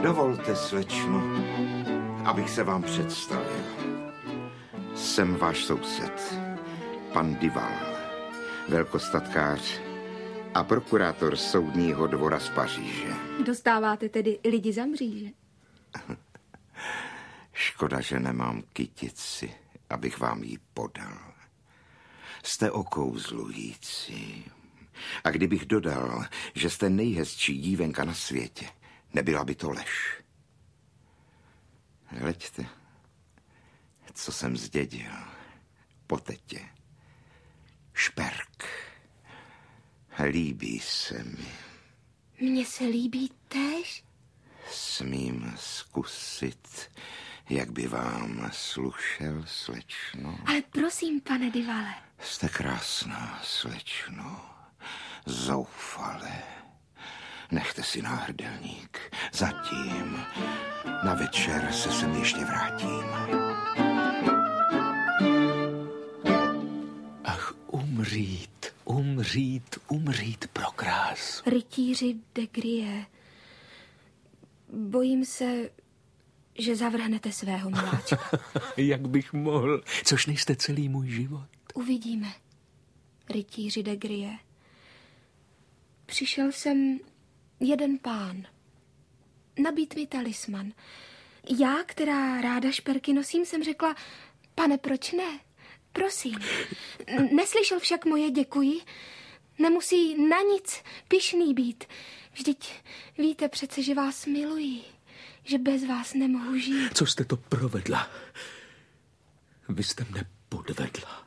Dovolte, slečno, abych se vám představil. Jsem váš soused, pan Duval, velkostatkář a prokurátor soudního dvora z Paříže. Dostáváte tedy lidi za mříže? Škoda, že nemám kytici, abych vám ji podal. Jste okouzlující. A kdybych dodal, že jste nejhezčí dívenka na světě, nebyla by to lež. Hleďte, co jsem zdědil po tetě. Šperk. Líbí se mi. Mně se líbí též. Smím zkusit, jak by vám slušel, slečno? Ale prosím, pane Duvale. Jste krásná, slečno. Zoufale. Nechte si náhrdelník. Zatím. Na večer se sem ještě vrátím. Ach, umřít pro krás. Rytíři de Grie. Bojím se, že zavrhnete svého miláčka. Jak bych mohl, což nejste celý můj život. Uvidíme, rytíři de Grie. Přišel sem jeden pán. Nabít mi talisman. Já, která ráda šperky nosím, jsem řekla, pane, proč ne? Prosím. Neslyšel však moje děkuji. Nemusí na nic pyšný být. Vždyť víte přece, že vás miluji. Že bez vás nemohu žít. Co jste to provedla? Vy jste mne podvedla.